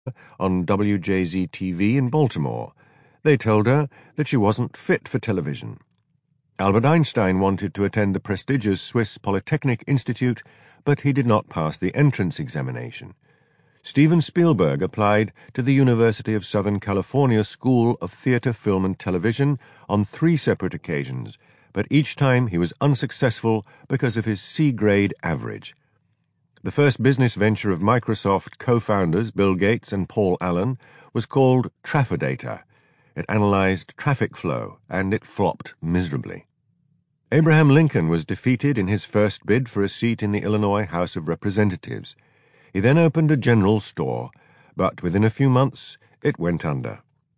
on WJZ-TV in Baltimore. They told her that she wasn't fit for television. Albert Einstein wanted to attend the prestigious Swiss Polytechnic Institute, but he did not pass the entrance examination. Steven Spielberg applied to the University of Southern California School of Theatre, Film and Television on 3 separate occasions, but each time he was unsuccessful because of his C-grade average. The first business venture of Microsoft co-founders Bill Gates and Paul Allen was called Traffodata. It analyzed traffic flow, and it flopped miserably. Abraham Lincoln was defeated in his first bid for a seat in the Illinois House of Representatives. He then opened a general store, but within a few months it went under.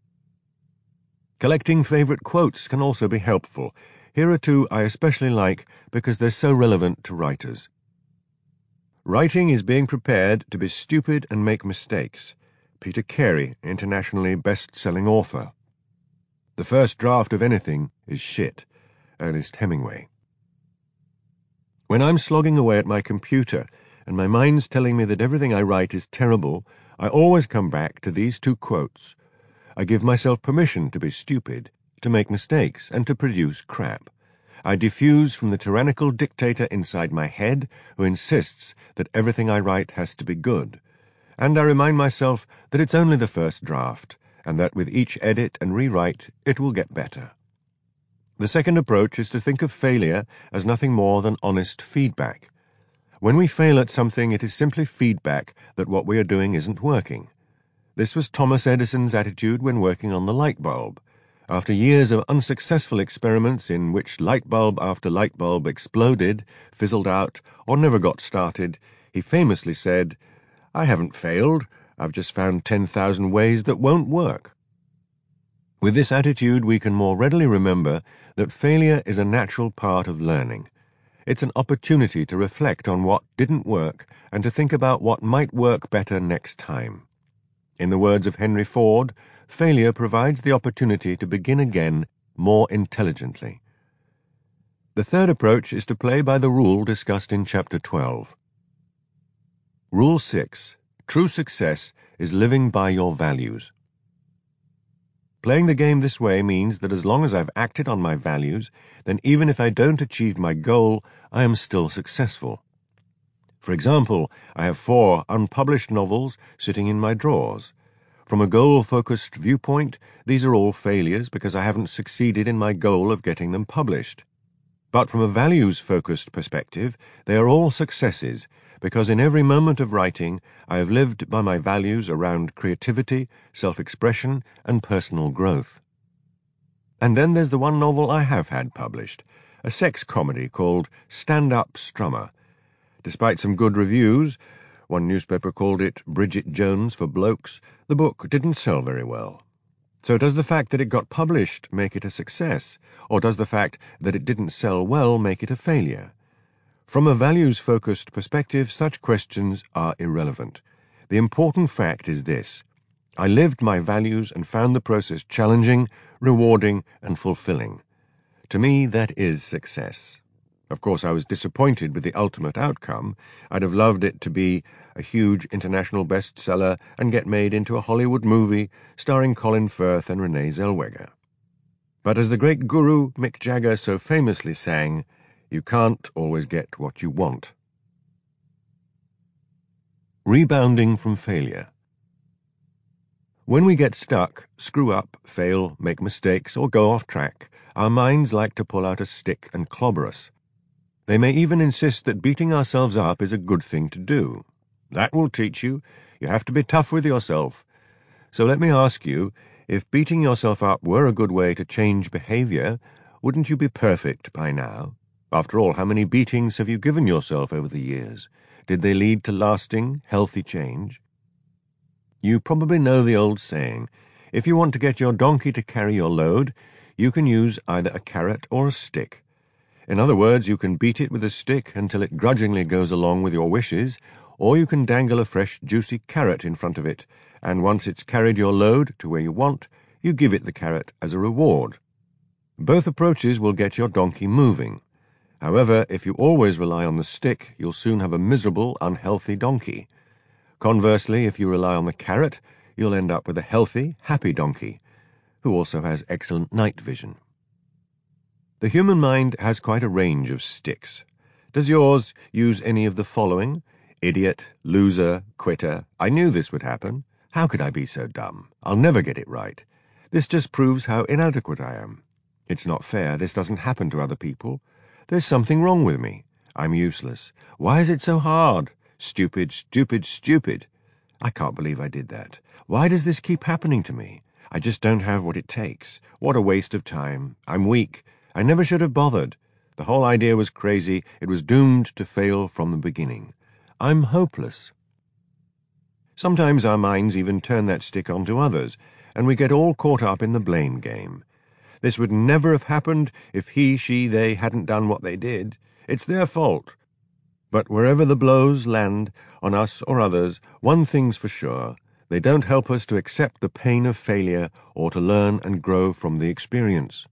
Collecting favorite quotes can also be helpful. Here are 2 I especially like because they're so relevant to writers. Writing is being prepared to be stupid and make mistakes. Peter Carey, internationally best-selling author. The first draft of anything is shit. Ernest Hemingway. When I'm slogging away at my computer and my mind's telling me that everything I write is terrible, I always come back to these 2 quotes. I give myself permission to be stupid, to make mistakes, and to produce crap. I diffuse from the tyrannical dictator inside my head who insists that everything I write has to be good. And I remind myself that it's only the first draft, and that with each edit and rewrite it will get better. The second approach is to think of failure as nothing more than honest feedback. When we fail at something, it is simply feedback that what we are doing isn't working. This was Thomas Edison's attitude when working on the light bulb. After years of unsuccessful experiments in which light bulb after light bulb exploded, fizzled out, or never got started, he famously said, "I haven't failed. I've just found 10,000 ways that won't work." With this attitude, we can more readily remember that failure is a natural part of learning. It's an opportunity to reflect on what didn't work and to think about what might work better next time. In the words of Henry Ford, failure provides the opportunity to begin again more intelligently. The third approach is to play by the rule discussed in Chapter 12. Rule 6. True success is living by your values. Playing the game this way means that as long as I've acted on my values, then even if I don't achieve my goal, I am still successful. For example, I have 4 unpublished novels sitting in my drawers. From a goal-focused viewpoint, these are all failures because I haven't succeeded in my goal of getting them published. But from a values-focused perspective, they are all successes, because in every moment of writing, I have lived by my values around creativity, self-expression, and personal growth. And then there's the one novel I have had published, a sex comedy called Stand Up Strummer. Despite some good reviews, one newspaper called it Bridget Jones for blokes, the book didn't sell very well. So does the fact that it got published make it a success, or does the fact that it didn't sell well make it a failure? From a values-focused perspective, such questions are irrelevant. The important fact is this: I lived my values and found the process challenging, rewarding, and fulfilling. To me, that is success. Of course, I was disappointed with the ultimate outcome. I'd have loved it to be a huge international bestseller and get made into a Hollywood movie starring Colin Firth and Renee Zellweger. But as the great guru Mick Jagger so famously sang, you can't always get what you want. Rebounding from failure. When we get stuck, screw up, fail, make mistakes, or go off track, our minds like to pull out a stick and clobber us. They may even insist that beating ourselves up is a good thing to do. That will teach you. You have to be tough with yourself. So let me ask you, if beating yourself up were a good way to change behavior, wouldn't you be perfect by now? After all, how many beatings have you given yourself over the years? Did they lead to lasting, healthy change? You probably know the old saying, if you want to get your donkey to carry your load, you can use either a carrot or a stick. In other words, you can beat it with a stick until it grudgingly goes along with your wishes, or you can dangle a fresh, juicy carrot in front of it, and once it's carried your load to where you want, you give it the carrot as a reward. Both approaches will get your donkey moving. However, if you always rely on the stick, you'll soon have a miserable, unhealthy donkey. Conversely, if you rely on the carrot, you'll end up with a healthy, happy donkey, who also has excellent night vision. The human mind has quite a range of sticks. Does yours use any of the following? Idiot, loser, quitter. I knew this would happen. How could I be so dumb? I'll never get it right. This just proves how inadequate I am. It's not fair. This doesn't happen to other people. There's something wrong with me. I'm useless. Why is it so hard? Stupid, stupid, stupid. I can't believe I did that. Why does this keep happening to me? I just don't have what it takes. What a waste of time. I'm weak. I never should have bothered. The whole idea was crazy. It was doomed to fail from the beginning. I'm hopeless. Sometimes our minds even turn that stick onto others, and we get all caught up in the blame game. This would never have happened if he, she, they hadn't done what they did. It's their fault. But wherever the blows land, on us or others, one thing's for sure. They don't help us to accept the pain of failure or to learn and grow from the experience.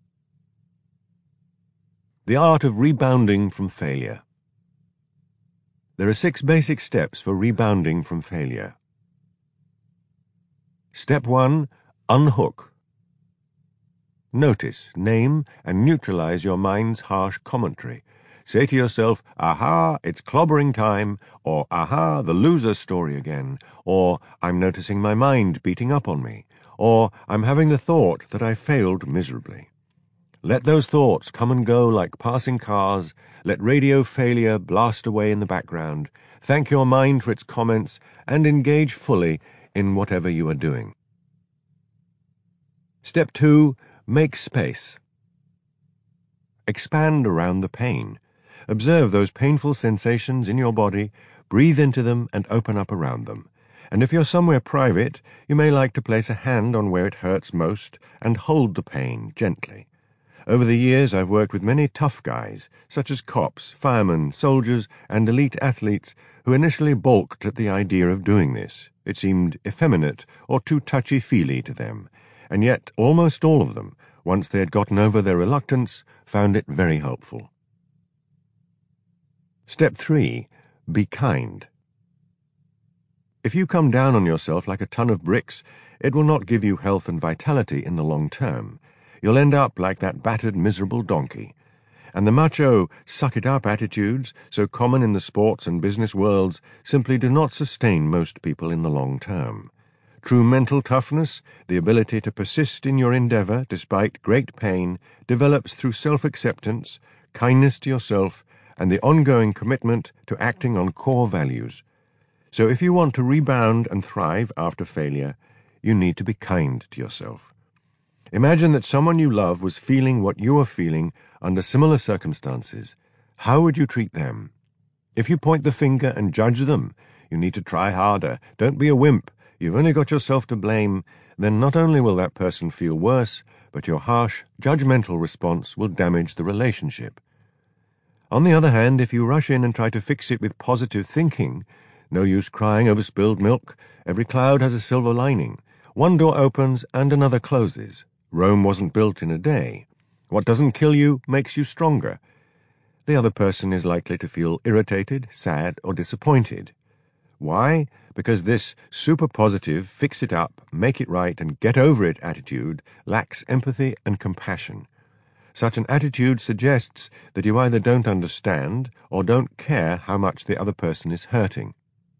The art of rebounding from failure. There are 6 basic steps for rebounding from failure. Step 1. Unhook. Notice, name, and neutralize your mind's harsh commentary. Say to yourself, aha, it's clobbering time, or aha, the loser story again, or I'm noticing my mind beating up on me, or I'm having the thought that I failed miserably. Let those thoughts come and go like passing cars. Let radio failure blast away in the background. Thank your mind for its comments and engage fully in whatever you are doing. Step 2. Make space. Expand around the pain. Observe those painful sensations in your body, breathe into them and open up around them. And if you're somewhere private, you may like to place a hand on where it hurts most and hold the pain gently. Over the years, I've worked with many tough guys, such as cops, firemen, soldiers, and elite athletes who initially balked at the idea of doing this. It seemed effeminate or too touchy-feely to them, and yet almost all of them, once they had gotten over their reluctance, found it very helpful. Step 3. Be kind. If you come down on yourself like a ton of bricks, it will not give you health and vitality in the long term. You'll end up like that battered, miserable donkey. And the macho, suck-it-up attitudes, so common in the sports and business worlds, simply do not sustain most people in the long term. True mental toughness, the ability to persist in your endeavor despite great pain, develops through self-acceptance, kindness to yourself, and the ongoing commitment to acting on core values. So if you want to rebound and thrive after failure, you need to be kind to yourself. Imagine that someone you love was feeling what you are feeling under similar circumstances. How would you treat them? If you point the finger and judge them, you need to try harder. Don't be a wimp. You've only got yourself to blame. Then not only will that person feel worse, but your harsh, judgmental response will damage the relationship. On the other hand, if you rush in and try to fix it with positive thinking, no use crying over spilled milk. Every cloud has a silver lining. One door opens and another closes. Rome wasn't built in a day. What doesn't kill you makes you stronger. The other person is likely to feel irritated, sad, or disappointed. Why? Because this super positive, fix it up, make it right, and get over it attitude lacks empathy and compassion. Such an attitude suggests that you either don't understand or don't care how much the other person is hurting.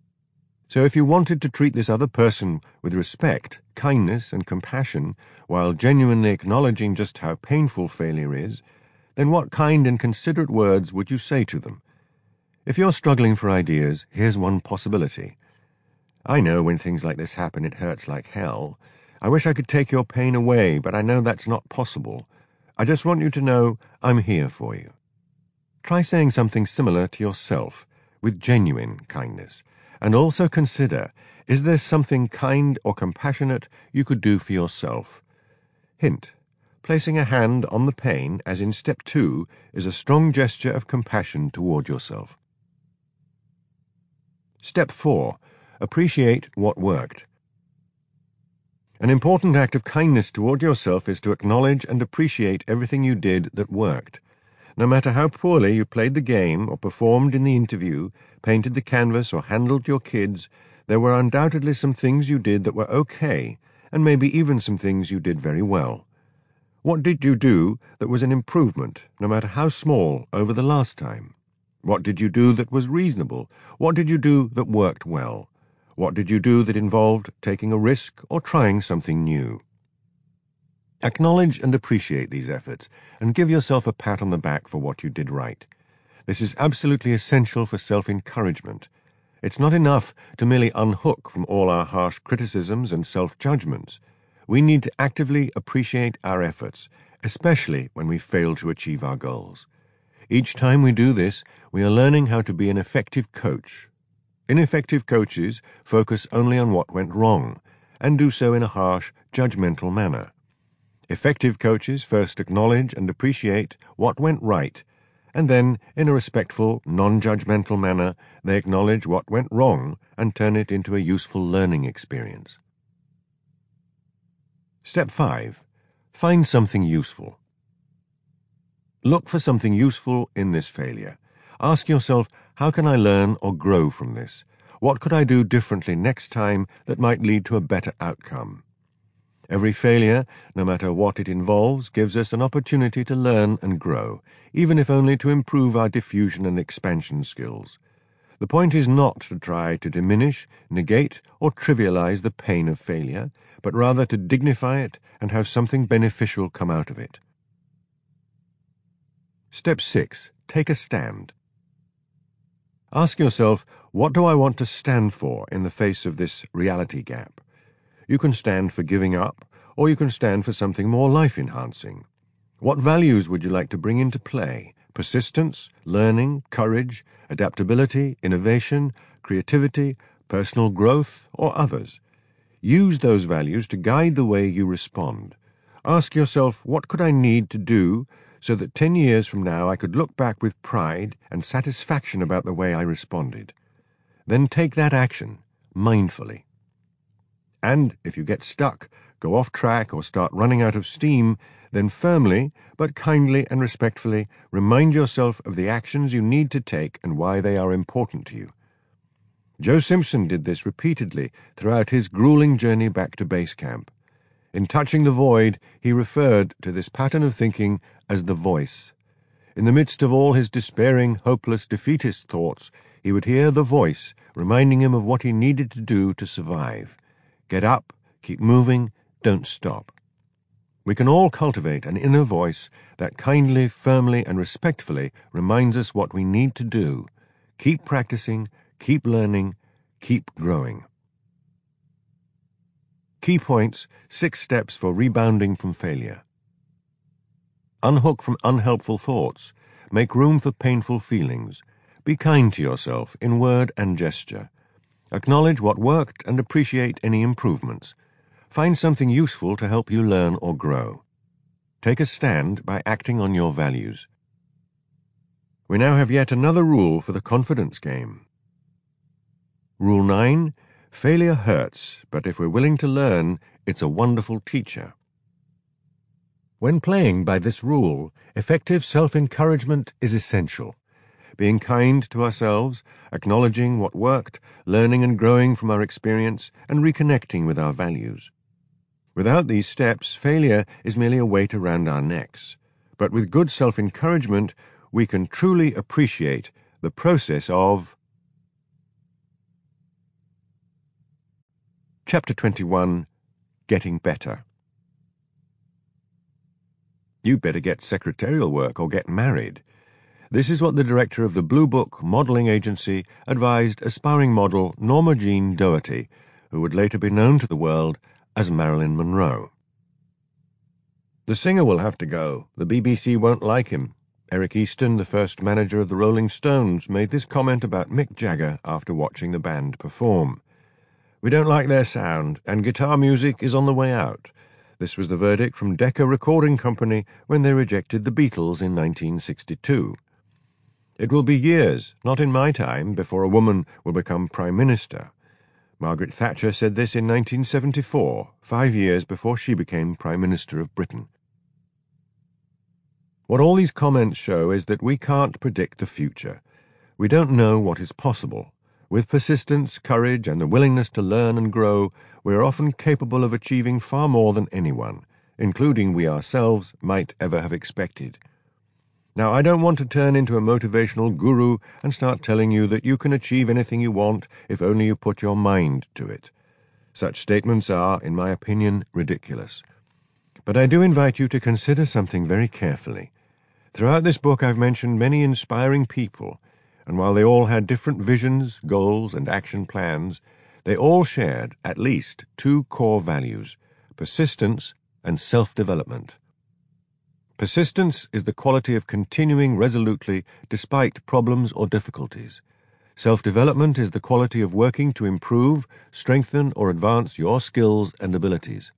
So if you wanted to treat this other person with respect, kindness, and compassion, while genuinely acknowledging just how painful failure is, then what kind and considerate words would you say to them? If you're struggling for ideas, here's one possibility. I know when things like this happen, it hurts like hell. I wish I could take your pain away, but I know that's not possible. I just want you to know I'm here for you. Try saying something similar to yourself, with genuine kindness. And also consider, is there something kind or compassionate you could do for yourself? Hint: placing a hand on the pain, as in step 2, is a strong gesture of compassion toward yourself. Step 4. Appreciate what worked. An important act of kindness toward yourself is to acknowledge and appreciate everything you did that worked. No matter how poorly you played the game or performed in the interview, painted the canvas or handled your kids, There were undoubtedly some things you did that were okay, and maybe even some things you did very well. What did you do that was an improvement, no matter how small, over the last time? What did you do that was reasonable? What did you do that worked well? What did you do that involved taking a risk or trying something new? Acknowledge and appreciate these efforts, and give yourself a pat on the back for what you did right. This is absolutely essential for self-encouragement. It's not enough to merely unhook from all our harsh criticisms and self-judgments. We need to actively appreciate our efforts, especially when we fail to achieve our goals. Each time we do this, we are learning how to be an effective coach. Ineffective coaches focus only on what went wrong, and do so in a harsh, judgmental manner. Effective coaches first acknowledge and appreciate what went right, and then, in a respectful, non-judgmental manner, they acknowledge what went wrong and turn it into a useful learning experience. Step 5. Find something useful. Look for something useful in this failure. Ask yourself, how can I learn or grow from this? What could I do differently next time that might lead to a better outcome? Every failure, no matter what it involves, gives us an opportunity to learn and grow, even if only to improve our diffusion and expansion skills. The point is not to try to diminish, negate, or trivialize the pain of failure, but rather to dignify it and have something beneficial come out of it. Step 6. Take a stand. Ask yourself, what do I want to stand for in the face of this reality gap? You can stand for giving up, or you can stand for something more life-enhancing. What values would you like to bring into play? Persistence, learning, courage, adaptability, innovation, creativity, personal growth, or others? Use those values to guide the way you respond. Ask yourself, what could I need to do so that 10 years from now I could look back with pride and satisfaction about the way I responded? Then take that action, mindfully. And if you get stuck, go off track, or start running out of steam, then firmly, but kindly and respectfully, remind yourself of the actions you need to take and why they are important to you. Joe Simpson did this repeatedly throughout his grueling journey back to base camp. In Touching the Void, he referred to this pattern of thinking as the voice. In the midst of all his despairing, hopeless, defeatist thoughts, he would hear the voice reminding him of what he needed to do to survive. Get up, keep moving, don't stop. We can all cultivate an inner voice that kindly, firmly, and respectfully reminds us what we need to do. Keep practicing, keep learning, keep growing. Key points, 6 steps for rebounding from failure. Unhook from unhelpful thoughts. Make room for painful feelings. Be kind to yourself in word and gesture. Acknowledge what worked and appreciate any improvements. Find something useful to help you learn or grow. Take a stand by acting on your values. We now have yet another rule for the confidence game. Rule 9. Failure hurts, but if we're willing to learn, it's a wonderful teacher. When playing by this rule, effective self-encouragement is essential. Being kind to ourselves, acknowledging what worked, learning and growing from our experience, and reconnecting with our values. Without these steps, failure is merely a weight around our necks. But with good self-encouragement, we can truly appreciate the process of... Chapter 21. Getting Better. You'd better get secretarial work or get married. This is what the director of the Blue Book modeling agency advised aspiring model Norma Jean Doherty, who would later be known to the world as Marilyn Monroe. The singer will have to go. The BBC won't like him. Eric Easton, the first manager of the Rolling Stones, made this comment about Mick Jagger after watching the band perform. We don't like their sound, and guitar music is on the way out. This was the verdict from Decca Recording Company when they rejected the Beatles in 1962. It will be years, not in my time, before a woman will become Prime Minister. Margaret Thatcher said this in 1974, 5 years before she became Prime Minister of Britain. What all these comments show is that we can't predict the future. We don't know what is possible. With persistence, courage, and the willingness to learn and grow, we are often capable of achieving far more than anyone, including we ourselves, might ever have expected. Now, I don't want to turn into a motivational guru and start telling you that you can achieve anything you want if only you put your mind to it. Such statements are, in my opinion, ridiculous. But I do invite you to consider something very carefully. Throughout this book I've mentioned many inspiring people, and while they all had different visions, goals, and action plans, they all shared at least two core values: persistence and self-development. Persistence is the quality of continuing resolutely despite problems or difficulties. Self-development is the quality of working to improve, strengthen, or advance your skills and abilities.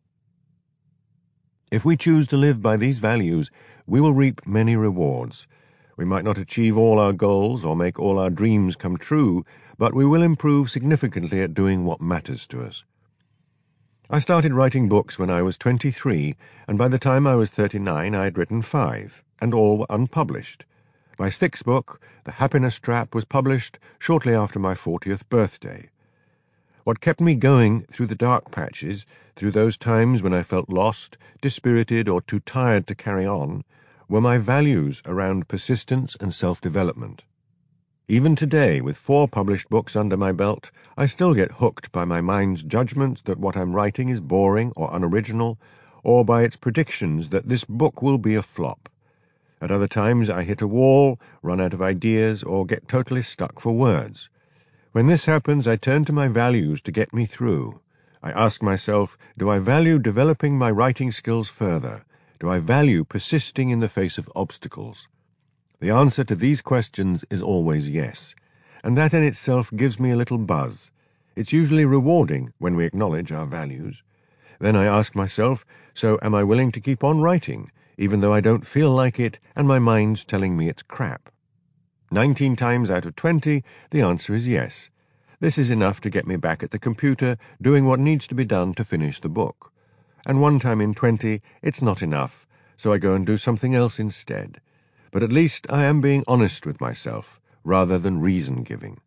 If we choose to live by these values, we will reap many rewards. We might not achieve all our goals or make all our dreams come true, but we will improve significantly at doing what matters to us. I started writing books when I was 23, and by the time I was 39 I had written 5, and all were unpublished. My 6th book, The Happiness Trap, was published shortly after my 40th birthday. What kept me going through the dark patches, through those times when I felt lost, dispirited, or too tired to carry on, were my values around persistence and self-development. Even today, with 4 published books under my belt, I still get hooked by my mind's judgments that what I'm writing is boring or unoriginal, or by its predictions that this book will be a flop. At other times I hit a wall, run out of ideas, or get totally stuck for words. When this happens, I turn to my values to get me through. I ask myself, do I value developing my writing skills further? Do I value persisting in the face of obstacles? The answer to these questions is always yes, and that in itself gives me a little buzz. It's usually rewarding when we acknowledge our values. Then I ask myself, so am I willing to keep on writing, even though I don't feel like it and my mind's telling me it's crap? 19 times out of 20, the answer is yes. This is enough to get me back at the computer doing what needs to be done to finish the book. And 1 time in 20, it's not enough, so I go and do something else instead. But at least I am being honest with myself, rather than reason-giving.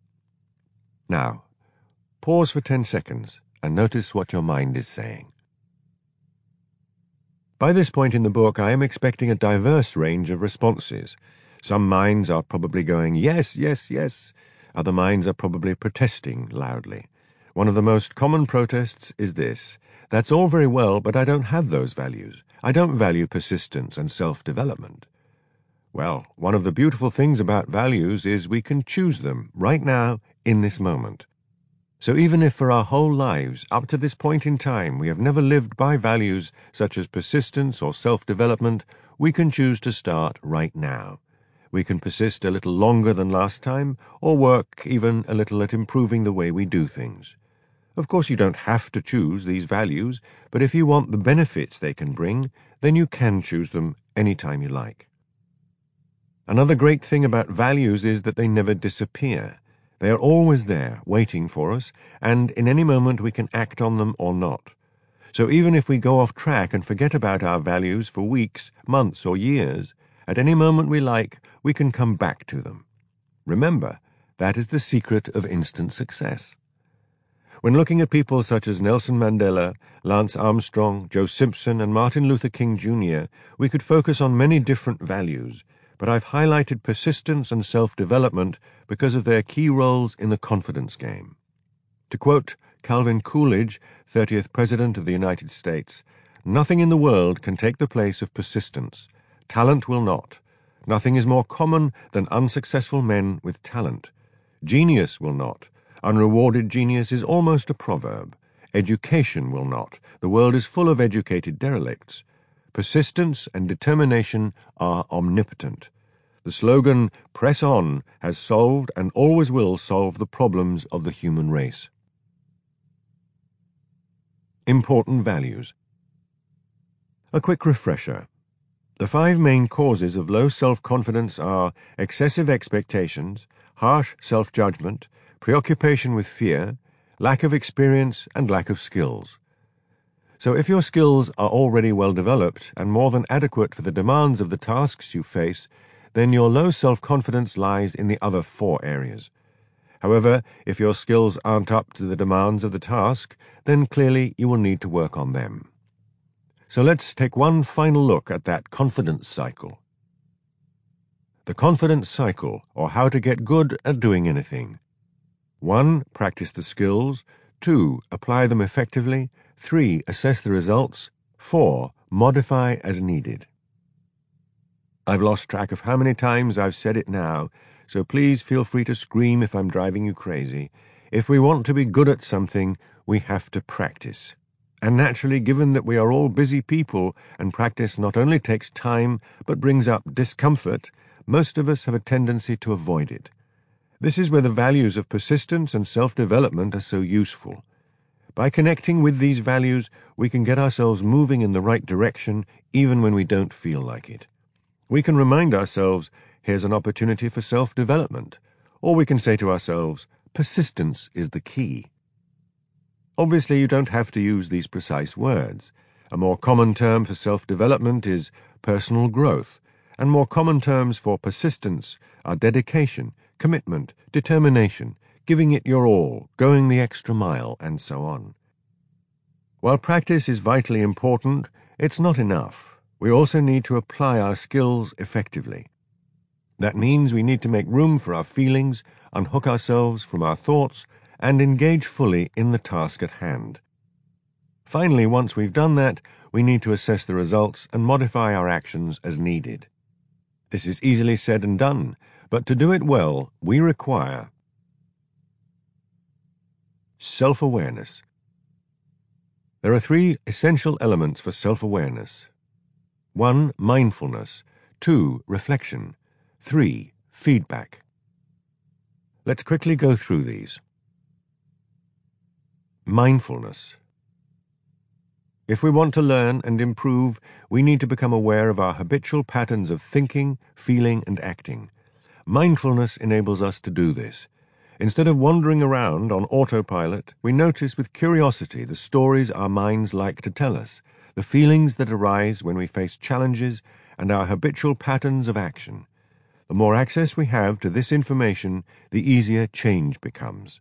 Now, pause for 10 seconds and notice what your mind is saying. By this point in the book, I am expecting a diverse range of responses. Some minds are probably going, yes, yes, yes. Other minds are probably protesting loudly. One of the most common protests is this: that's all very well, but I don't have those values. I don't value persistence and self-development. Well, one of the beautiful things about values is we can choose them right now, in this moment. So even if for our whole lives, up to this point in time, we have never lived by values such as persistence or self-development, we can choose to start right now. We can persist a little longer than last time, or work even a little at improving the way we do things. Of course, you don't have to choose these values, but if you want the benefits they can bring, then you can choose them any time you like. Another great thing about values is that they never disappear. They are always there, waiting for us, and in any moment we can act on them or not. So even if we go off track and forget about our values for weeks, months, or years, at any moment we like, we can come back to them. Remember, that is the secret of instant success. When looking at people such as Nelson Mandela, Lance Armstrong, Joe Simpson, and Martin Luther King Jr., we could focus on many different values, but I've highlighted persistence and self-development because of their key roles in the confidence game. To quote Calvin Coolidge, 30th President of the United States, "Nothing in the world can take the place of persistence. Talent will not. Nothing is more common than unsuccessful men with talent. Genius will not. Unrewarded genius is almost a proverb. Education will not. The world is full of educated derelicts. Persistence and determination are omnipotent. The slogan, 'Press on,' has solved and always will solve the problems of the human race." Important values. A quick refresher. The 5 main causes of low self-confidence are excessive expectations, harsh self-judgment, preoccupation with fear, lack of experience, and lack of skills. So if your skills are already well developed and more than adequate for the demands of the tasks you face, then your low self-confidence lies in the other 4 areas. However, if your skills aren't up to the demands of the task, then clearly you will need to work on them. So let's take one final look at that confidence cycle. The confidence cycle, or how to get good at doing anything. 1. Practice the skills. 2. Apply them effectively. 3. Assess the results. 4. Modify as needed. I've lost track of how many times I've said it now, so please feel free to scream if I'm driving you crazy. If we want to be good at something, we have to practice. And naturally, given that we are all busy people and practice not only takes time but brings up discomfort, most of us have a tendency to avoid it. This is where the values of persistence and self-development are so useful. By connecting with these values, we can get ourselves moving in the right direction even when we don't feel like it. We can remind ourselves, here's an opportunity for self-development, or we can say to ourselves, persistence is the key. Obviously, you don't have to use these precise words. A more common term for self-development is personal growth, and more common terms for persistence are dedication, commitment, determination, giving it your all, going the extra mile, and so on. While practice is vitally important, it's not enough. We also need to apply our skills effectively. That means we need to make room for our feelings, unhook ourselves from our thoughts, and engage fully in the task at hand. Finally, once we've done that, we need to assess the results and modify our actions as needed. This is easily said and done, but to do it well, we require self-awareness. There are 3 essential elements for self-awareness. 1. Mindfulness. 2. Reflection. 3. Feedback. Let's quickly go through these. Mindfulness. If we want to learn and improve, we need to become aware of our habitual patterns of thinking, feeling, and acting. Mindfulness enables us to do this. Instead of wandering around on autopilot, we notice with curiosity the stories our minds like to tell us, the feelings that arise when we face challenges, and our habitual patterns of action. The more access we have to this information, the easier change becomes.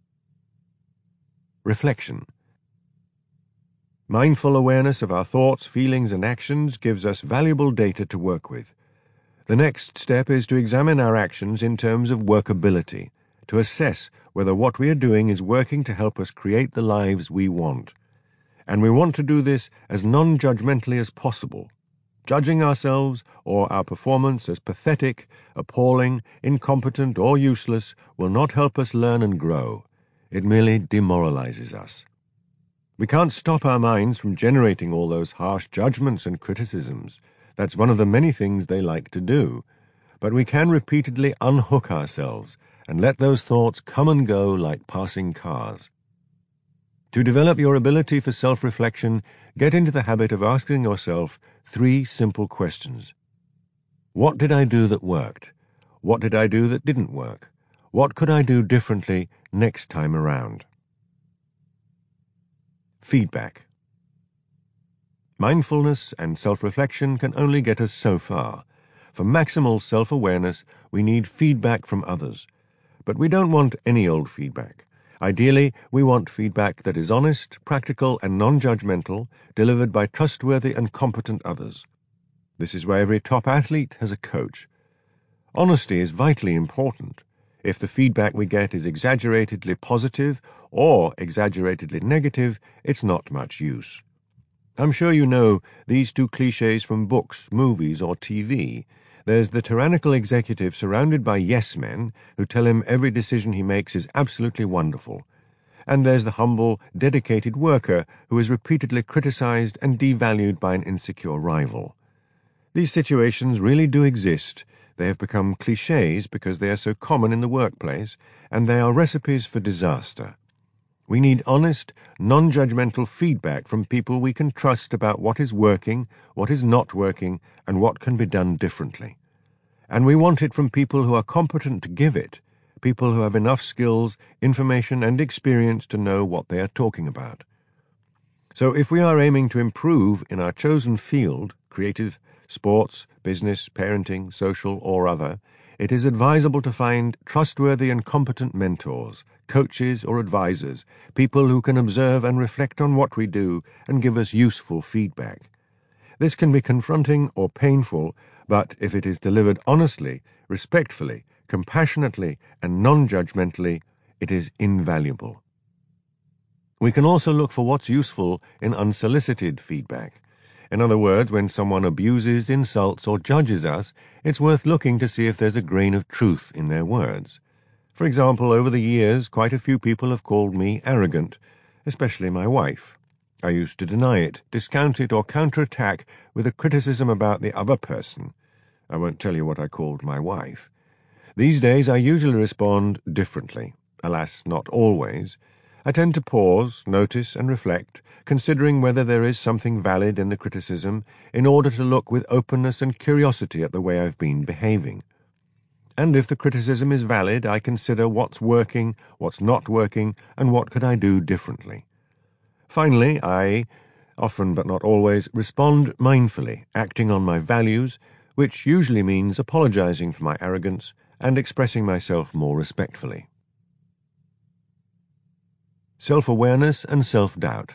Reflection. Mindful awareness of our thoughts, feelings, and actions gives us valuable data to work with. The next step is to examine our actions in terms of workability, to assess whether what we are doing is working to help us create the lives we want. And we want to do this as non-judgmentally as possible. Judging ourselves or our performance as pathetic, appalling, incompetent, or useless will not help us learn and grow. It merely demoralizes us. We can't stop our minds from generating all those harsh judgments and criticisms. That's one of the many things they like to do. But we can repeatedly unhook ourselves and let those thoughts come and go like passing cars. To develop your ability for self-reflection, get into the habit of asking yourself 3 simple questions. What did I do that worked? What did I do that didn't work? What could I do differently next time around? Feedback. Mindfulness and self-reflection can only get us so far. For maximal self-awareness, we need feedback from others. But we don't want any old feedback. Ideally, we want feedback that is honest, practical, and non-judgmental, delivered by trustworthy and competent others. This is why every top athlete has a coach. Honesty is vitally important. If the feedback we get is exaggeratedly positive or exaggeratedly negative, it's not much use. I'm sure you know these 2 cliches from books, movies, or TV. There's the tyrannical executive surrounded by yes-men who tell him every decision he makes is absolutely wonderful. And there's the humble, dedicated worker who is repeatedly criticized and devalued by an insecure rival. These situations really do exist. They have become cliches because they are so common in the workplace, and they are recipes for disaster. We need honest, non-judgmental feedback from people we can trust about what is working, what is not working, and what can be done differently. And we want it from people who are competent to give it, people who have enough skills, information, and experience to know what they are talking about. So if we are aiming to improve in our chosen field, creative, sports, business, parenting, social, or other, it is advisable to find trustworthy and competent mentors, coaches or advisors, people who can observe and reflect on what we do and give us useful feedback. This can be confronting or painful, but if it is delivered honestly, respectfully, compassionately, and non-judgmentally, it is invaluable. We can also look for what's useful in unsolicited feedback. In other words, when someone abuses, insults, or judges us, it's worth looking to see if there's a grain of truth in their words. For example, over the years, quite a few people have called me arrogant, especially my wife. I used to deny it, discount it, or counterattack with a criticism about the other person. I won't tell you what I called my wife. These days, I usually respond differently. Alas, not always. I tend to pause, notice, and reflect, considering whether there is something valid in the criticism, in order to look with openness and curiosity at the way I've been behaving. And if the criticism is valid, I consider what's working, what's not working, and what could I do differently. Finally, I, often but not always, respond mindfully, acting on my values, which usually means apologizing for my arrogance and expressing myself more respectfully. Self-awareness and self-doubt.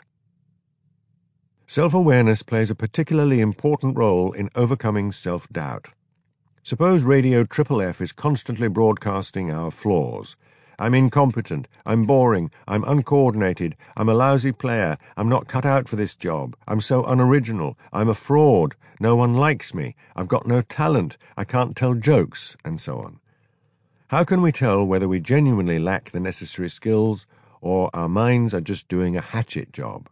Self-awareness plays a particularly important role in overcoming self-doubt. Suppose Radio Triple F is constantly broadcasting our flaws. I'm incompetent, I'm boring, I'm uncoordinated, I'm a lousy player, I'm not cut out for this job, I'm so unoriginal, I'm a fraud, no one likes me, I've got no talent, I can't tell jokes, and so on. How can we tell whether we genuinely lack the necessary skills or our minds are just doing a hatchet job?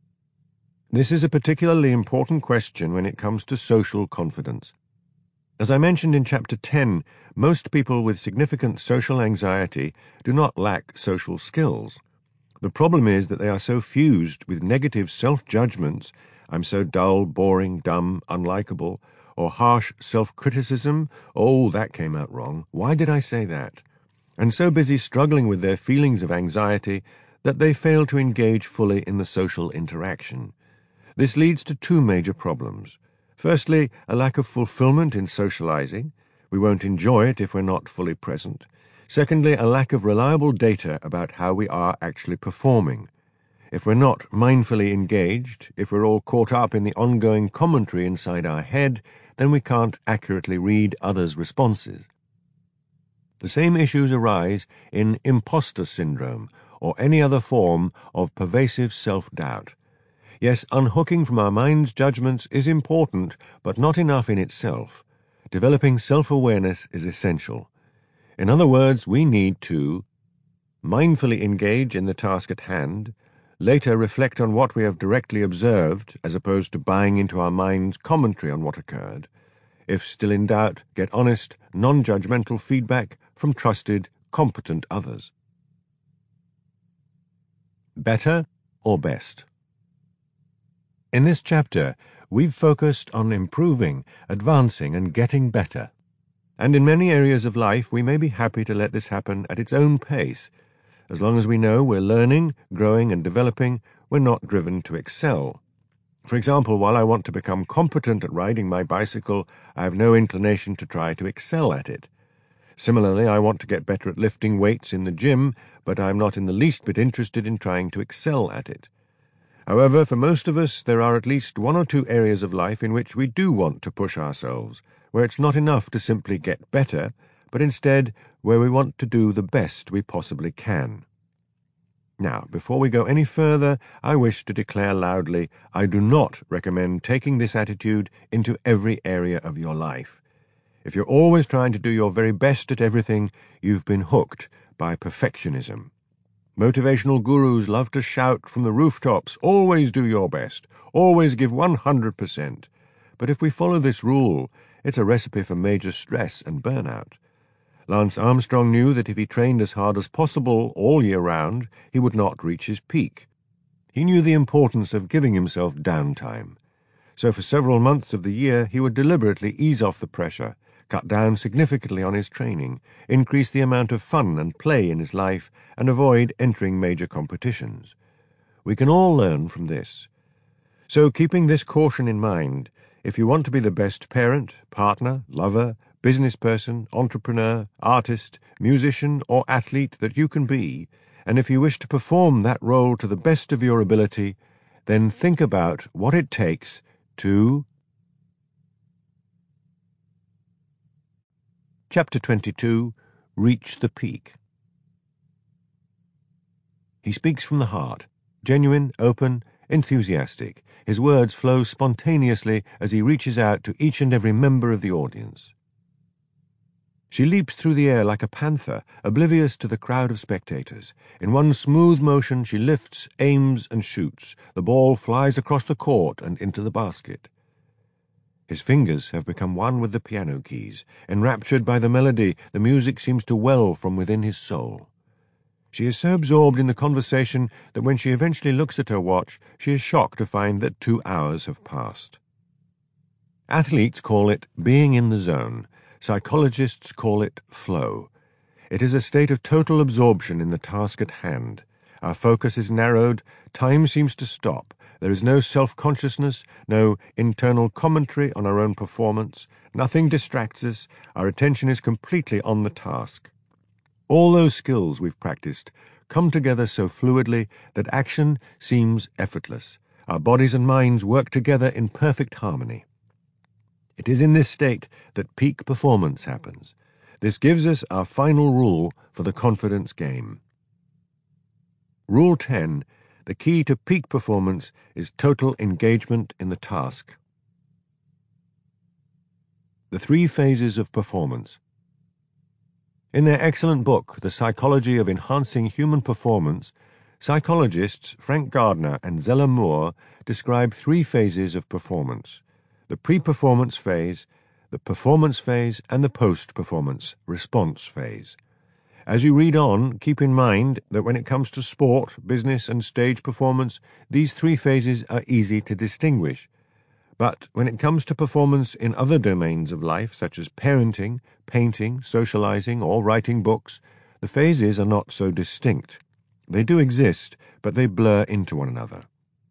This is a particularly important question when it comes to social confidence. As I mentioned in Chapter 10, most people with significant social anxiety do not lack social skills. The problem is that they are so fused with negative self-judgments, I'm so dull, boring, dumb, unlikable, or harsh self-criticism, oh, that came out wrong, why did I say that? And so busy struggling with their feelings of anxiety that they fail to engage fully in the social interaction. This leads to two major problems. Firstly, a lack of fulfillment in socializing. We won't enjoy it if we're not fully present. Secondly, a lack of reliable data about how we are actually performing. If we're not mindfully engaged, if we're all caught up in the ongoing commentary inside our head, then we can't accurately read others' responses. The same issues arise in imposter syndrome or any other form of pervasive self-doubt. Yes, unhooking from our mind's judgments is important, but not enough in itself. Developing self-awareness is essential. In other words, we need to mindfully engage in the task at hand, later reflect on what we have directly observed, as opposed to buying into our mind's commentary on what occurred. If still in doubt, get honest, non-judgmental feedback from trusted, competent others. Better or best? In this chapter, we've focused on improving, advancing, and getting better. And in many areas of life, we may be happy to let this happen at its own pace. As long as we know we're learning, growing, and developing, we're not driven to excel. For example, while I want to become competent at riding my bicycle, I have no inclination to try to excel at it. Similarly, I want to get better at lifting weights in the gym, but I'm not in the least bit interested in trying to excel at it. However, for most of us, there are at least one or two areas of life in which we do want to push ourselves, where it's not enough to simply get better, but instead where we want to do the best we possibly can. Now, before we go any further, I wish to declare loudly, I do not recommend taking this attitude into every area of your life. If you're always trying to do your very best at everything, you've been hooked by perfectionism. Motivational gurus love to shout from the rooftops, always do your best, always give 100%. But if we follow this rule, it's a recipe for major stress and burnout. Lance Armstrong knew that if he trained as hard as possible all year round, he would not reach his peak. He knew the importance of giving himself downtime. So for several months of the year, he would deliberately ease off the pressure, cut down significantly on his training, increase the amount of fun and play in his life, and avoid entering major competitions. We can all learn from this. So keeping this caution in mind, if you want to be the best parent, partner, lover, business person, entrepreneur, artist, musician, or athlete that you can be, and if you wish to perform that role to the best of your ability, then think about what it takes to... Chapter 22, Reach the Peak. He speaks from the heart, genuine, open, enthusiastic. His words flow spontaneously as he reaches out to each and every member of the audience. She leaps through the air like a panther, oblivious to the crowd of spectators. In one smooth motion she lifts, aims, and shoots. The ball flies across the court and into the basket. His fingers have become one with the piano keys. Enraptured by the melody, the music seems to well from within his soul. She is so absorbed in the conversation that when she eventually looks at her watch, she is shocked to find that 2 hours have passed. Athletes call it being in the zone. Psychologists call it flow. It is a state of total absorption in the task at hand. Our focus is narrowed, time seems to stop. There is no self-consciousness, no internal commentary on our own performance. Nothing distracts us. Our attention is completely on the task. All those skills we've practiced come together so fluidly that action seems effortless. Our bodies and minds work together in perfect harmony. It is in this state that peak performance happens. This gives us our final rule for the confidence game. Rule 10. The key to peak performance is total engagement in the task. The 3 phases of performance. In their excellent book, The Psychology of Enhancing Human Performance, psychologists Frank Gardner and Zella Moore describe 3 phases of performance: the pre-performance phase, the performance phase, and the post-performance response phase. As you read on, keep in mind that when it comes to sport, business, and stage performance, these 3 phases are easy to distinguish. But when it comes to performance in other domains of life, such as parenting, painting, socializing, or writing books, the phases are not so distinct. They do exist, but they blur into one another.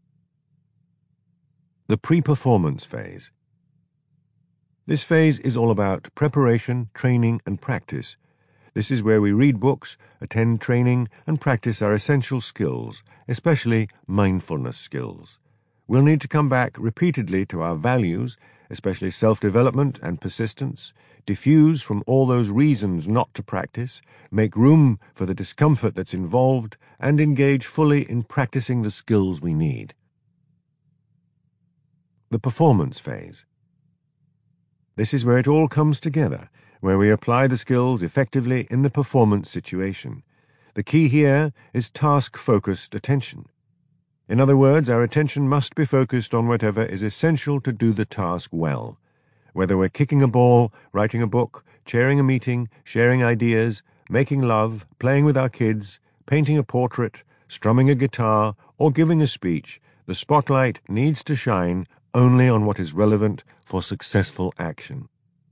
The pre-performance phase. This phase is all about preparation, training, and practice. This is where we read books, attend training, and practice our essential skills, especially mindfulness skills. We'll need to come back repeatedly to our values, especially self-development and persistence, diffuse from all those reasons not to practice, make room for the discomfort that's involved, and engage fully in practicing the skills we need. The performance phase. This is where it all comes together, where we apply the skills effectively in the performance situation. The key here is task-focused attention. In other words, our attention must be focused on whatever is essential to do the task well. Whether we're kicking a ball, writing a book, chairing a meeting, sharing ideas, making love, playing with our kids, painting a portrait, strumming a guitar, or giving a speech, the spotlight needs to shine only on what is relevant for successful action.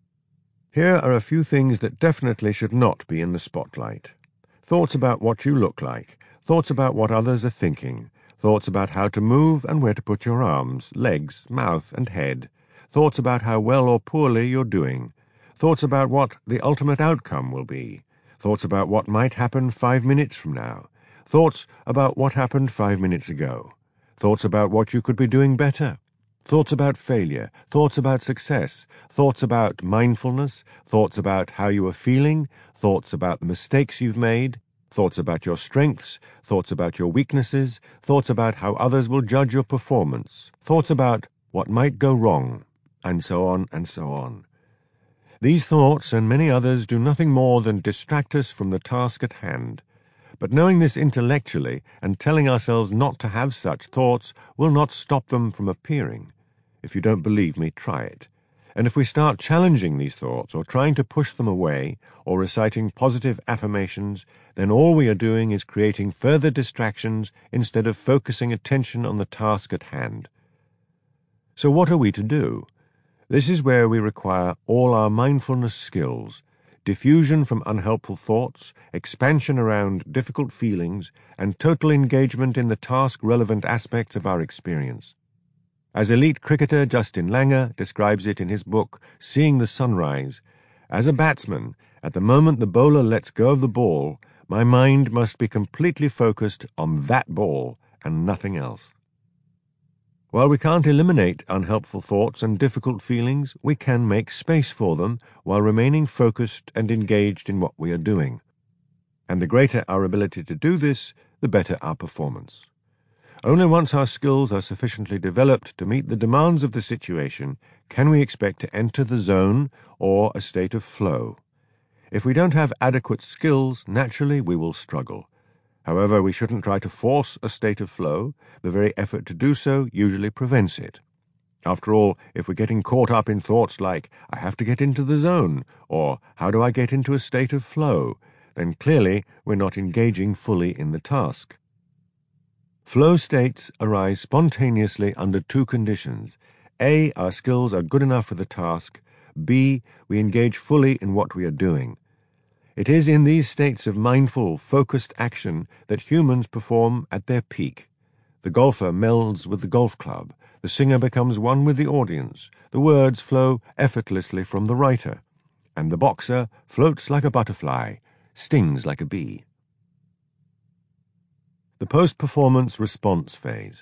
Here are a few things that definitely should not be in the spotlight. Thoughts about what you look like, thoughts about what others are thinking, thoughts about how to move and where to put your arms, legs, mouth, and head, thoughts about how well or poorly you're doing, thoughts about what the ultimate outcome will be, thoughts about what might happen 5 minutes from now, thoughts about what happened 5 minutes ago, thoughts about what you could be doing better, thoughts about failure, thoughts about success, thoughts about mindfulness, thoughts about how you are feeling, thoughts about the mistakes you've made, thoughts about your strengths, thoughts about your weaknesses, thoughts about how others will judge your performance, thoughts about what might go wrong, and so on and so on. These thoughts and many others do nothing more than distract us from the task at hand. But knowing this intellectually and telling ourselves not to have such thoughts will not stop them from appearing. If you don't believe me, try it. And if we start challenging these thoughts or trying to push them away or reciting positive affirmations, then all we are doing is creating further distractions instead of focusing attention on the task at hand. So what are we to do? This is where we require all our mindfulness skills, diffusion from unhelpful thoughts, expansion around difficult feelings, and total engagement in the task-relevant aspects of our experience. As elite cricketer Justin Langer describes it in his book Seeing the Sunrise, As a batsman, at the moment the bowler lets go of the ball, my mind must be completely focused on that ball and nothing else. While we can't eliminate unhelpful thoughts and difficult feelings, we can make space for them while remaining focused and engaged in what we are doing. And the greater our ability to do this, the better our performance. Only once our skills are sufficiently developed to meet the demands of the situation can we expect to enter the zone or a state of flow. If we don't have adequate skills, naturally we will struggle. However, we shouldn't try to force a state of flow. The very effort to do so usually prevents it. After all, if we're getting caught up in thoughts like, I have to get into the zone, or how do I get into a state of flow, then clearly we're not engaging fully in the task. Flow states arise spontaneously under two conditions. A, our skills are good enough for the task. B, we engage fully in what we are doing. It is in these states of mindful, focused action that humans perform at their peak. The golfer melds with the golf club. The singer becomes one with the audience. The words flow effortlessly from the writer. And the boxer floats like a butterfly, stings like a bee. The post-performance response phase.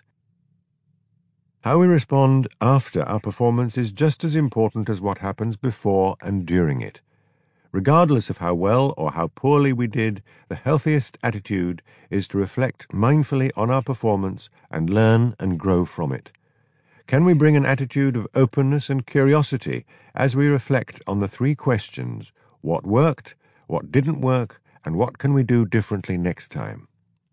How we respond after our performance is just as important as what happens before and during it. Regardless of how well or how poorly we did, the healthiest attitude is to reflect mindfully on our performance and learn and grow from it. Can we bring an attitude of openness and curiosity as we reflect on the three questions: what worked, what didn't work, and what can we do differently next time?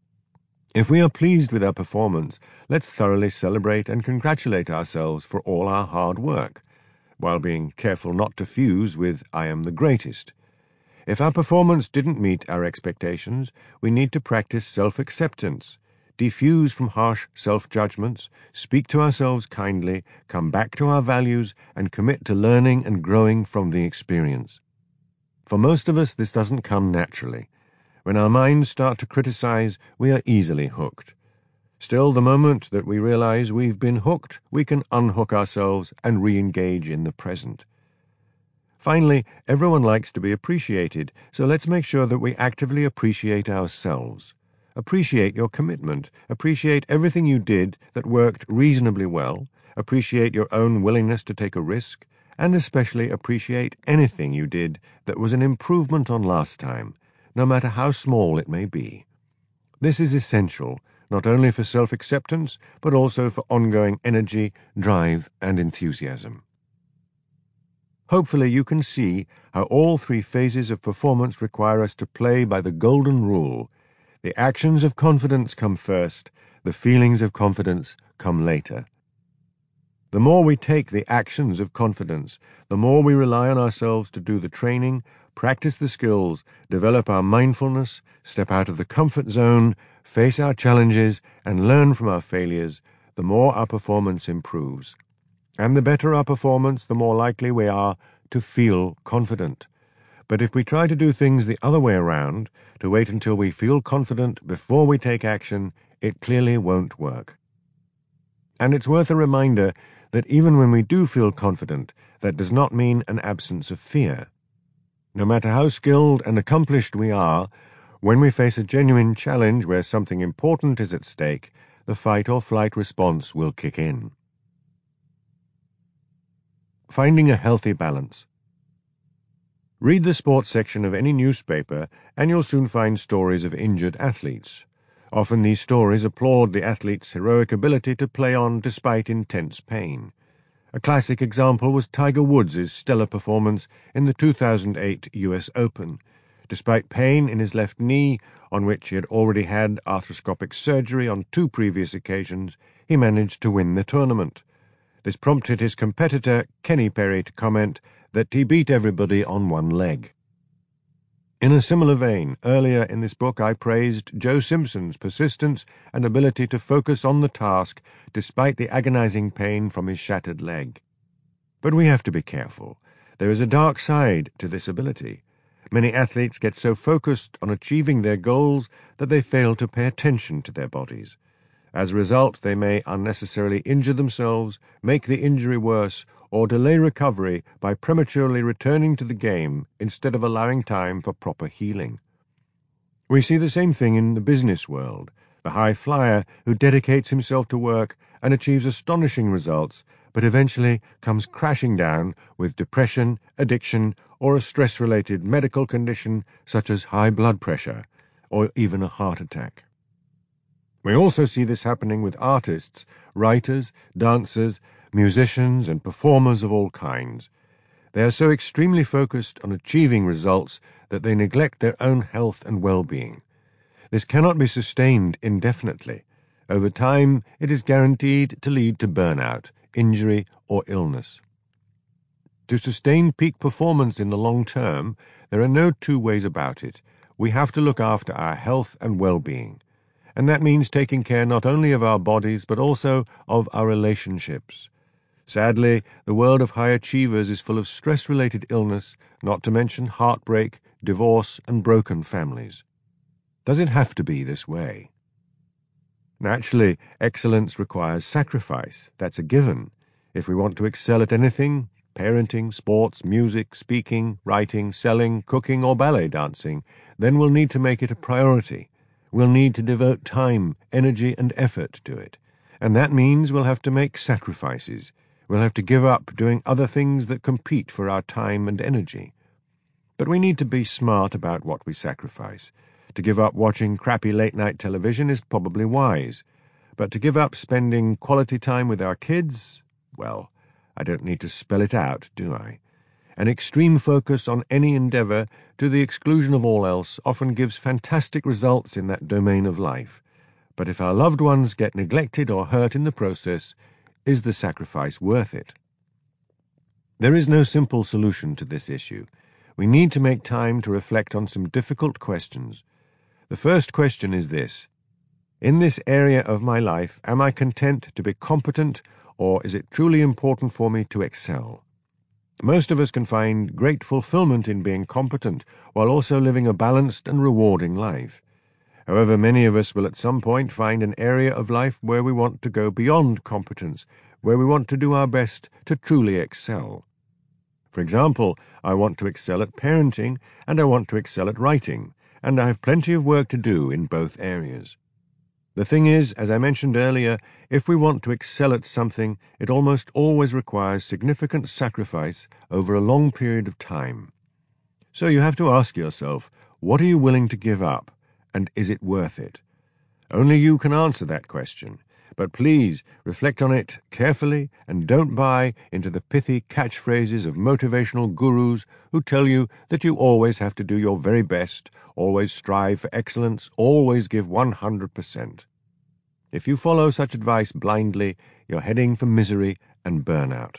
If we are pleased with our performance, let's thoroughly celebrate and congratulate ourselves for all our hard work, while being careful not to fuse with I am the greatest. If our performance didn't meet our expectations, we need to practice self-acceptance, defuse from harsh self-judgments, speak to ourselves kindly, come back to our values, and commit to learning and growing from the experience. For most of us, this doesn't come naturally. When our minds start to criticize, we are easily hooked. Still, the moment that we realize we've been hooked, we can unhook ourselves and re-engage in the present. Finally, everyone likes to be appreciated, so let's make sure that we actively appreciate ourselves. Appreciate your commitment. Appreciate everything you did that worked reasonably well. Appreciate your own willingness to take a risk, and especially appreciate anything you did that was an improvement on last time, no matter how small it may be. This is essential, not only for self-acceptance, but also for ongoing energy, drive, and enthusiasm. Hopefully you can see how all three phases of performance require us to play by the golden rule. The actions of confidence come first, the feelings of confidence come later. The more we take the actions of confidence, the more we rely on ourselves to do the training, practice the skills, develop our mindfulness, step out of the comfort zone, face our challenges, and learn from our failures, the more our performance improves. And the better our performance, the more likely we are to feel confident. But if we try to do things the other way around, to wait until we feel confident before we take action, it clearly won't work. And it's worth a reminder that even when we do feel confident, that does not mean an absence of fear. No matter how skilled and accomplished we are, when we face a genuine challenge where something important is at stake, the fight or flight response will kick in. Finding a healthy balance. Read the sports section of any newspaper and you'll soon find stories of injured athletes. Often these stories applaud the athlete's heroic ability to play on despite intense pain. A classic example was Tiger Woods' stellar performance in the 2008 US Open. Despite pain in his left knee, on which he had already had arthroscopic surgery on 2 previous occasions, he managed to win the tournament. This prompted his competitor, Kenny Perry, to comment that he beat everybody on one leg. In a similar vein, earlier in this book I praised Joe Simpson's persistence and ability to focus on the task despite the agonizing pain from his shattered leg. But we have to be careful. There is a dark side to this ability. Many athletes get so focused on achieving their goals that they fail to pay attention to their bodies. As a result, they may unnecessarily injure themselves, make the injury worse, or delay recovery by prematurely returning to the game instead of allowing time for proper healing. We see the same thing in the business world. The high flyer who dedicates himself to work and achieves astonishing results, but eventually comes crashing down with depression, addiction, or a stress-related medical condition such as high blood pressure, or even a heart attack. We also see this happening with artists, writers, dancers, musicians, and performers of all kinds. They are so extremely focused on achieving results that they neglect their own health and well-being. This cannot be sustained indefinitely. Over time, it is guaranteed to lead to burnout, injury, or illness. To sustain peak performance in the long term, there are no two ways about it. We have to look after our health and well-being. And that means taking care not only of our bodies, but also of our relationships. Sadly, the world of high achievers is full of stress-related illness, not to mention heartbreak, divorce, and broken families. Does it have to be this way? Naturally, excellence requires sacrifice. That's a given. If we want to excel at anything, parenting, sports, music, speaking, writing, selling, cooking, or ballet dancing, then we'll need to make it a priority. We'll need to devote time, energy, and effort to it. And that means we'll have to make sacrifices. We'll have to give up doing other things that compete for our time and energy. But we need to be smart about what we sacrifice. To give up watching crappy late-night television is probably wise. But to give up spending quality time with our kids, well, I don't need to spell it out, do I? An extreme focus on any endeavor to the exclusion of all else often gives fantastic results in that domain of life. But if our loved ones get neglected or hurt in the process, is the sacrifice worth it? There is no simple solution to this issue. We need to make time to reflect on some difficult questions. The first question is this: in this area of my life, am I content to be competent, or is it truly important for me to excel? Most of us can find great fulfillment in being competent, while also living a balanced and rewarding life. However, many of us will at some point find an area of life where we want to go beyond competence, where we want to do our best to truly excel. For example, I want to excel at parenting, and I want to excel at writing, and I have plenty of work to do in both areas. The thing is, as I mentioned earlier, if we want to excel at something, it almost always requires significant sacrifice over a long period of time. So you have to ask yourself, what are you willing to give up, and is it worth it? Only you can answer that question, but please reflect on it carefully and don't buy into the pithy catchphrases of motivational gurus who tell you that you always have to do your very best, always strive for excellence, always give 100%. If you follow such advice blindly, you're heading for misery and burnout.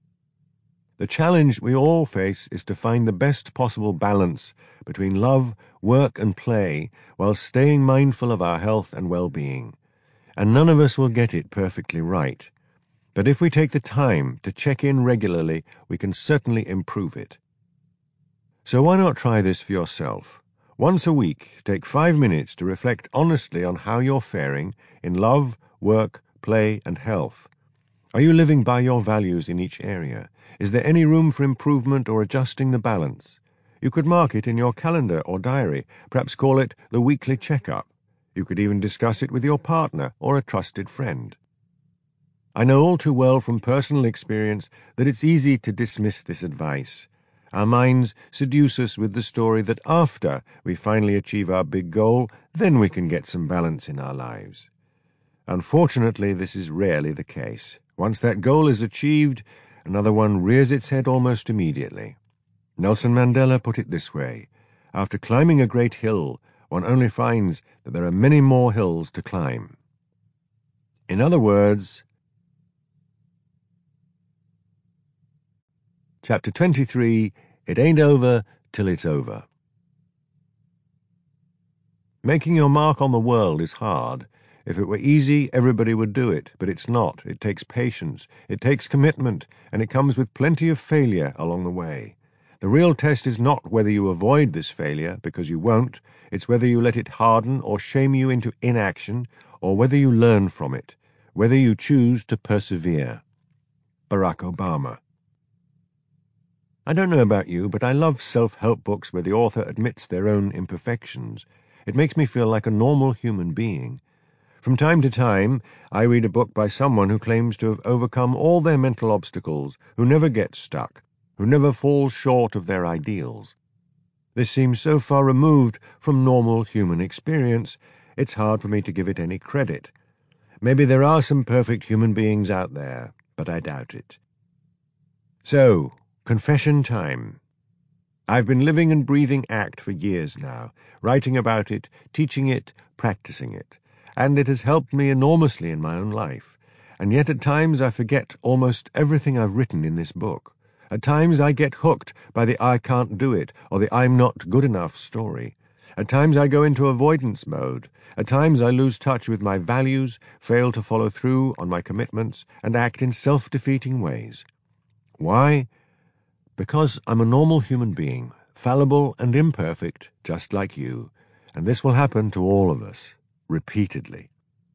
The challenge we all face is to find the best possible balance between love, work, and play while staying mindful of our health and well-being. And none of us will get it perfectly right. But if we take the time to check in regularly, we can certainly improve it. So why not try this for yourself? Once a week, take 5 minutes to reflect honestly on how you're faring in love, work, play, and health. Are you living by your values in each area? Is there any room for improvement or adjusting the balance? You could mark it in your calendar or diary, perhaps call it the weekly checkup. You could even discuss it with your partner or a trusted friend. I know all too well from personal experience that it's easy to dismiss this advice. Our minds seduce us with the story that after we finally achieve our big goal, then we can get some balance in our lives. Unfortunately, this is rarely the case. Once that goal is achieved, another one rears its head almost immediately. Nelson Mandela put it this way: after climbing a great hill, one only finds that there are many more hills to climb. In other words, Chapter 23, It Ain't Over Till It's Over. Making your mark on the world is hard. If it were easy, everybody would do it, but it's not. It takes patience, it takes commitment, and it comes with plenty of failure along the way. The real test is not whether you avoid this failure, because you won't. It's whether you let it harden or shame you into inaction, or whether you learn from it, whether you choose to persevere. Barack Obama. I don't know about you, but I love self-help books where the author admits their own imperfections. It makes me feel like a normal human being. From time to time, I read a book by someone who claims to have overcome all their mental obstacles, who never gets stuck, who never falls short of their ideals. This seems so far removed from normal human experience, it's hard for me to give it any credit. Maybe there are some perfect human beings out there, but I doubt it. So, confession time. I've been living and breathing ACT for years now, writing about it, teaching it, practicing it, and it has helped me enormously in my own life. And yet at times I forget almost everything I've written in this book. At times I get hooked by the I can't do it or the I'm not good enough story. At times I go into avoidance mode. At times I lose touch with my values, fail to follow through on my commitments, and act in self-defeating ways. Why? Because I'm a normal human being, fallible and imperfect, just like you, and this will happen to all of us, repeatedly.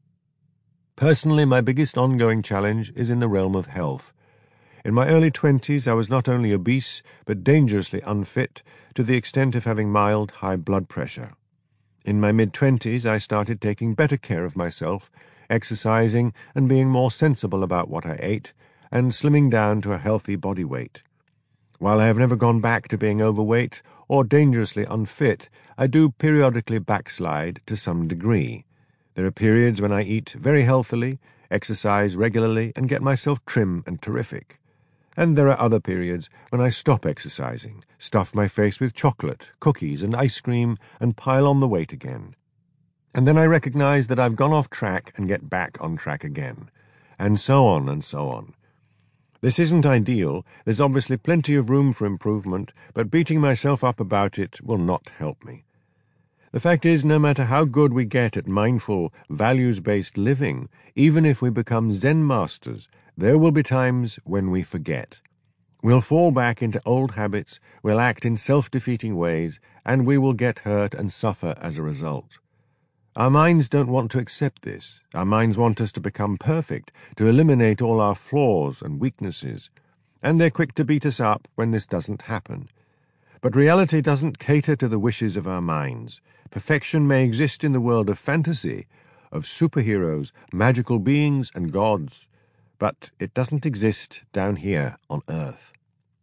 Personally, my biggest ongoing challenge is in the realm of health. In my early 20s, I was not only obese, but dangerously unfit, to the extent of having mild high blood pressure. In my mid-20s, I started taking better care of myself, exercising and being more sensible about what I ate, and slimming down to a healthy body weight. While I have never gone back to being overweight or dangerously unfit, I do periodically backslide to some degree. There are periods when I eat very healthily, exercise regularly, and get myself trim and terrific. And there are other periods when I stop exercising, stuff my face with chocolate, cookies, and ice cream, and pile on the weight again. And then I recognize that I've gone off track and get back on track again. And so on and so on. This isn't ideal, there's obviously plenty of room for improvement, but beating myself up about it will not help me. The fact is, no matter how good we get at mindful, values-based living, even if we become Zen masters, there will be times when we forget. We'll fall back into old habits, we'll act in self-defeating ways, and we will get hurt and suffer as a result. Our minds don't want to accept this. Our minds want us to become perfect, to eliminate all our flaws and weaknesses, and they're quick to beat us up when this doesn't happen. But reality doesn't cater to the wishes of our minds. Perfection may exist in the world of fantasy, of superheroes, magical beings, and gods, but it doesn't exist down here on Earth.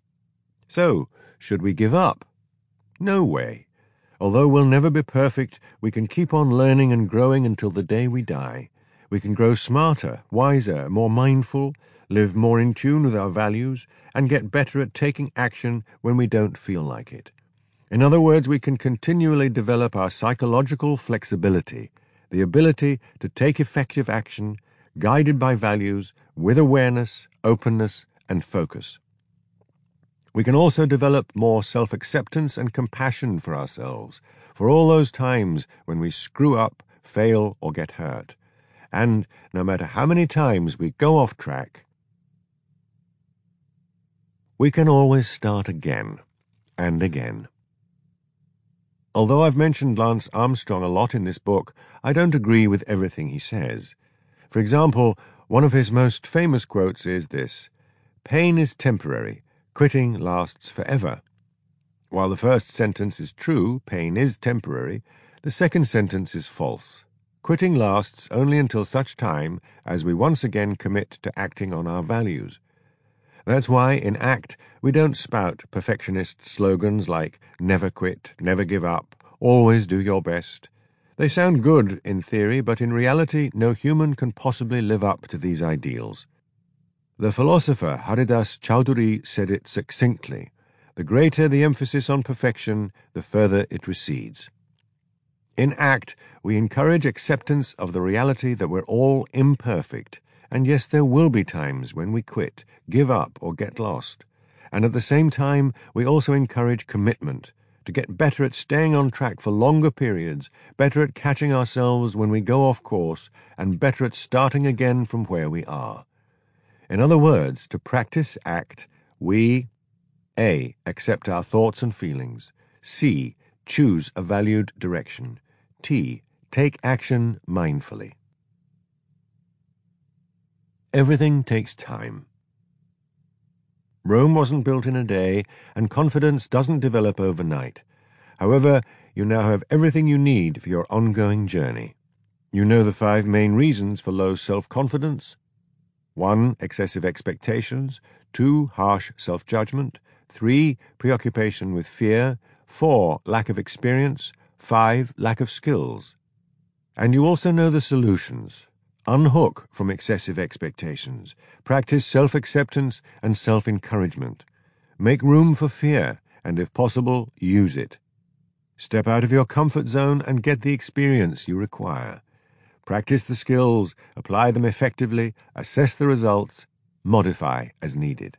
So, should we give up? No way. Although we'll never be perfect, we can keep on learning and growing until the day we die. We can grow smarter, wiser, more mindful, live more in tune with our values, and get better at taking action when we don't feel like it. In other words, we can continually develop our psychological flexibility, the ability to take effective action, guided by values, with awareness, openness, and focus. We can also develop more self-acceptance and compassion for ourselves, for all those times when we screw up, fail, or get hurt. And no matter how many times we go off track, we can always start again and again. Although I've mentioned Lance Armstrong a lot in this book, I don't agree with everything he says. For example, one of his most famous quotes is this: "Pain is temporary. Quitting lasts forever." While the first sentence is true, pain is temporary, the second sentence is false. Quitting lasts only until such time as we once again commit to acting on our values. That's why, in ACT, we don't spout perfectionist slogans like never quit, never give up, always do your best. They sound good in theory, but in reality no human can possibly live up to these ideals. The philosopher Haridas Chaudhuri said it succinctly: the greater the emphasis on perfection, the further it recedes. In ACT, we encourage acceptance of the reality that we're all imperfect, and yes, there will be times when we quit, give up, or get lost. And at the same time, we also encourage commitment, to get better at staying on track for longer periods, better at catching ourselves when we go off course, and better at starting again from where we are. In other words, to practice ACT, we A. Accept our thoughts and feelings. C. Choose a valued direction. T. Take action mindfully. Everything takes time. Rome wasn't built in a day, and confidence doesn't develop overnight. However, you now have everything you need for your ongoing journey. You know the 5 main reasons for low self-confidence. 1. Excessive expectations. 2. Harsh self-judgment. 3. Preoccupation with fear. 4. Lack of experience. 5. Lack of skills. And you also know the solutions. Unhook from excessive expectations. Practice self-acceptance and self-encouragement. Make room for fear, and if possible, use it. Step out of your comfort zone and get the experience you require. Practice the skills, apply them effectively, assess the results, modify as needed.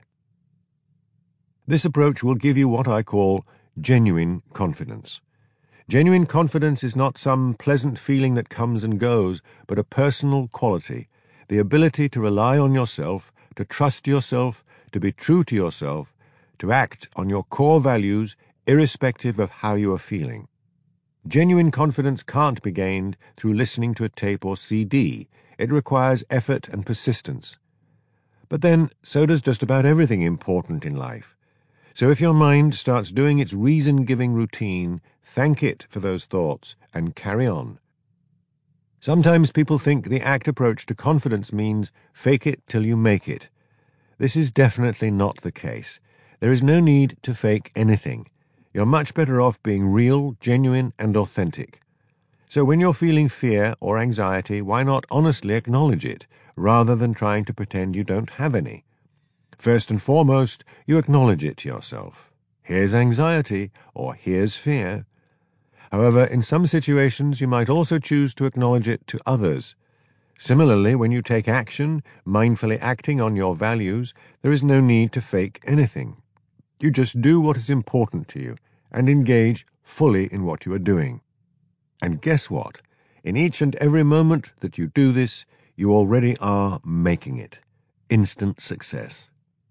This approach will give you what I call genuine confidence. Genuine confidence is not some pleasant feeling that comes and goes, but a personal quality, the ability to rely on yourself, to trust yourself, to be true to yourself, to act on your core values irrespective of how you are feeling. Genuine confidence can't be gained through listening to a tape or CD. It requires effort and persistence. But then, so does just about everything important in life. So if your mind starts doing its reason-giving routine, thank it for those thoughts and carry on. Sometimes people think the ACT approach to confidence means fake it till you make it. This is definitely not the case. There is no need to fake anything. You're much better off being real, genuine, and authentic. So when you're feeling fear or anxiety, why not honestly acknowledge it, rather than trying to pretend you don't have any? First and foremost, you acknowledge it to yourself. Here's anxiety, or here's fear. However, in some situations you might also choose to acknowledge it to others. Similarly, when you take action, mindfully acting on your values, there is no need to fake anything. You just do what is important to you, and engage fully in what you are doing. And guess what? In each and every moment that you do this, you already are making it. Instant success.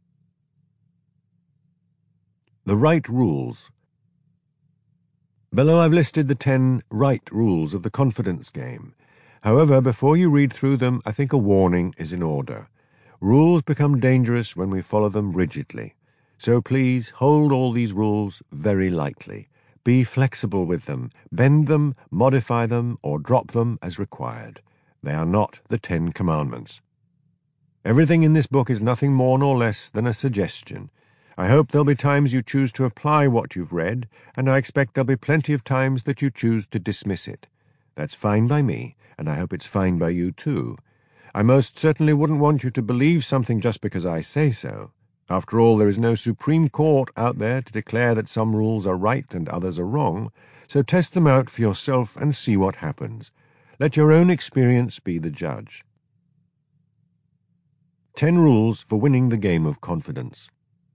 The right rules. Below I've listed the 10 right rules of the confidence game. However, before you read through them, I think a warning is in order. Rules become dangerous when we follow them rigidly. So please hold all these rules very lightly. Be flexible with them, bend them, modify them, or drop them as required. They are not the 10 Commandments. Everything in this book is nothing more nor less than a suggestion. I hope there'll be times you choose to apply what you've read, and I expect there'll be plenty of times that you choose to dismiss it. That's fine by me, and I hope it's fine by you too. I most certainly wouldn't want you to believe something just because I say so. After all, there is no Supreme Court out there to declare that some rules are right and others are wrong, so test them out for yourself and see what happens. Let your own experience be the judge. 10 rules for winning the game of confidence.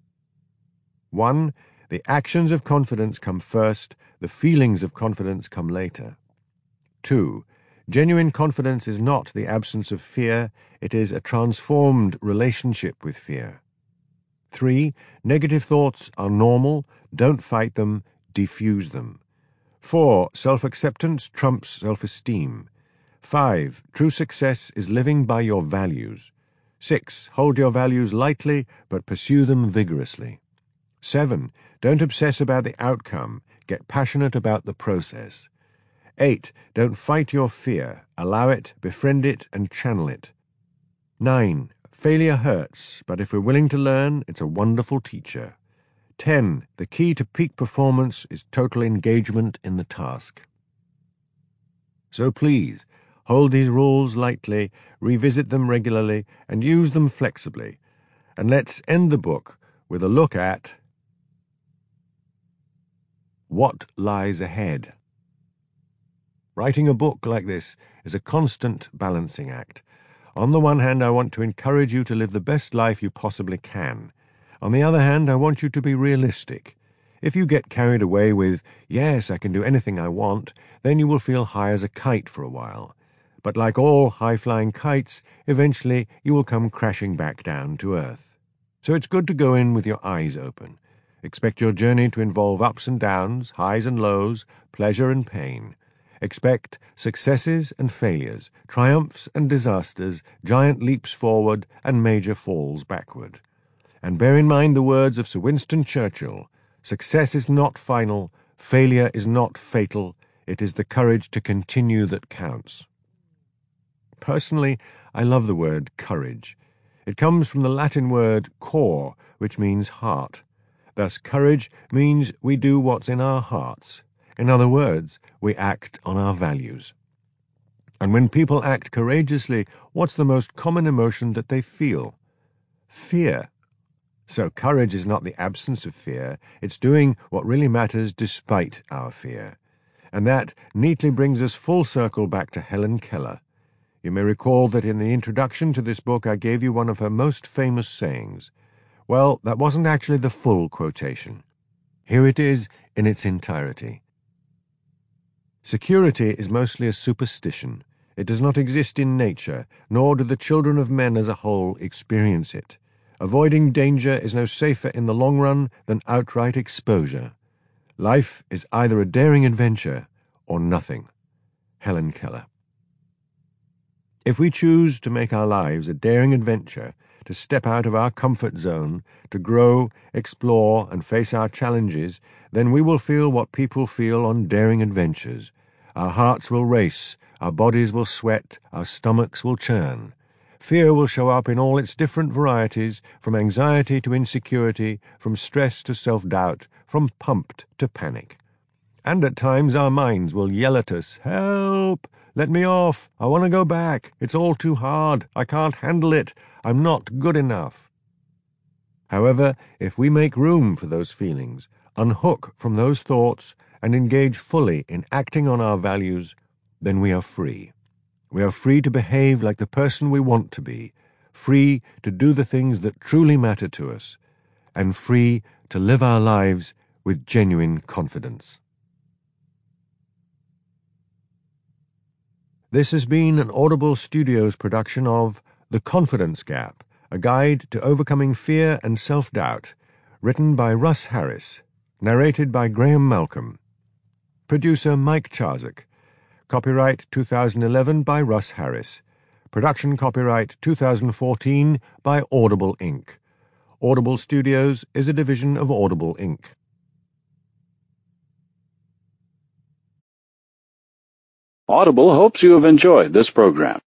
1. The actions of confidence come first, the feelings of confidence come later. 2. Genuine confidence is not the absence of fear, it is a transformed relationship with fear. 3. Negative thoughts are normal, don't fight them, diffuse them. 4. Self-acceptance trumps self-esteem. 5. True success is living by your values. 6. Hold your values lightly, but pursue them vigorously. 7. Don't obsess about the outcome, get passionate about the process. 8. Don't fight your fear, allow it, befriend it, and channel it. 9. Failure hurts, but if we're willing to learn, it's a wonderful teacher. 10. The key to peak performance is total engagement in the task. So please, hold these rules lightly, revisit them regularly, and use them flexibly. And let's end the book with a look at what lies ahead. Writing a book like this is a constant balancing act. On the one hand, I want to encourage you to live the best life you possibly can. On the other hand, I want you to be realistic. If you get carried away with, yes, I can do anything I want, then you will feel high as a kite for a while. But like all high-flying kites, eventually you will come crashing back down to earth. So it's good to go in with your eyes open. Expect your journey to involve ups and downs, highs and lows, pleasure and pain. Expect successes and failures, triumphs and disasters, giant leaps forward and major falls backward. And bear in mind the words of Sir Winston Churchill: success is not final, failure is not fatal, it is the courage to continue that counts. Personally, I love the word courage. It comes from the Latin word cor, which means heart. Thus, courage means we do what's in our hearts. In other words, we act on our values. And when people act courageously, what's the most common emotion that they feel? Fear. So courage is not the absence of fear, it's doing what really matters despite our fear. And that neatly brings us full circle back to Helen Keller. You may recall that in the introduction to this book I gave you one of her most famous sayings. Well, that wasn't actually the full quotation. Here it is in its entirety. Security is mostly a superstition. It does not exist in nature, nor do the children of men as a whole experience it. Avoiding danger is no safer in the long run than outright exposure. Life is either a daring adventure or nothing. Helen Keller. If we choose to make our lives a daring adventure, to step out of our comfort zone, to grow, explore, and face our challenges, then we will feel what people feel on daring adventures. Our hearts will race, our bodies will sweat, our stomachs will churn. Fear will show up in all its different varieties, from anxiety to insecurity, from stress to self-doubt, from pumped to panic. And at times our minds will yell at us, "Help! Let me off! I want to go back! It's all too hard! I can't handle it! I'm not good enough!" However, if we make room for those feelings, unhook from those thoughts, and engage fully in acting on our values, then we are free. We are free to behave like the person we want to be, free to do the things that truly matter to us, and free to live our lives with genuine confidence. This has been an Audible Studios production of The Confidence Gap, a guide to overcoming fear and self-doubt, written by Russ Harris, narrated by Graham Malcolm. Producer Mike Charzak. Copyright 2011 by Russ Harris. Production copyright 2014 by Audible Inc. Audible Studios is a division of Audible Inc. Audible hopes you have enjoyed this program.